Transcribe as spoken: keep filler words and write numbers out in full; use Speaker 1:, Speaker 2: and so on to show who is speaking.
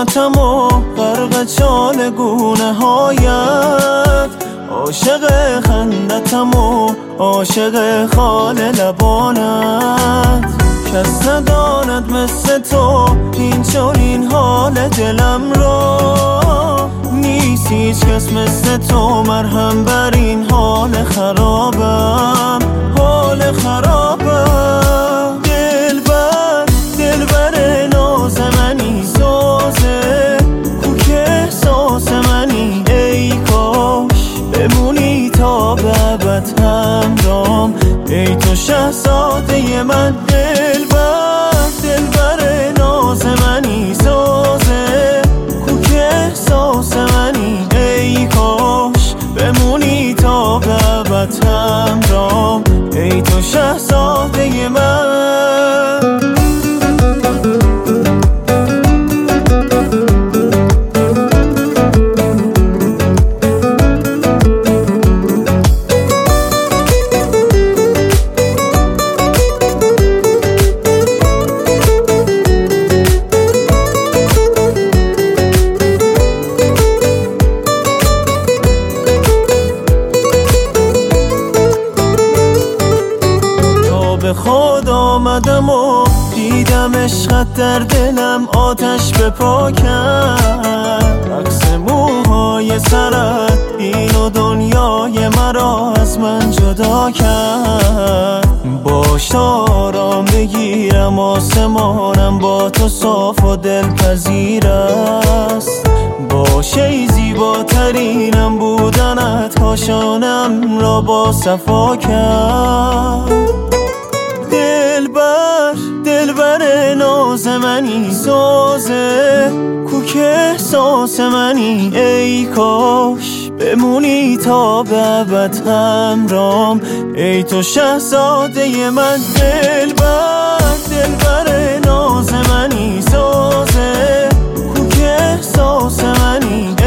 Speaker 1: حسرتم و غرق چالگونه هایت، عاشق خندتم و عاشق خال لبانت. کس نداند مثل تو این چنین حال دلم را، نیست هیچ کس مثل تو مرهم بر این حال خرابم، حال خرابم. دلبر دلبر ناز منی، سازه کوک احساس منی، ای کاش بمونی تا به ابد همرام، ای تو شهزاده من. دلبر دلبر ناز منی، سازه کوک احساس منی، ای کاش بمونی تا به ابد همرام، ای تو شهزاده من. به خود آمدم و دیدم عشقت در دلم آتش به پا کرد، عکس موهای سرت این و دنیای مرا از من جدا کرد. باش آرام بگیرم، آسمانم با تو صاف و دلپذیر است، باشه ای زیباترینم بودنت کاشانم را با صفا کرد. دلبر دلبر ناز منی، سازه کوک احساس منی، ای کاش بمونی تا به ابد همرام، ای تو شهزاده من. دلبر دلبر ناز منی، سازه کوک احساس منی،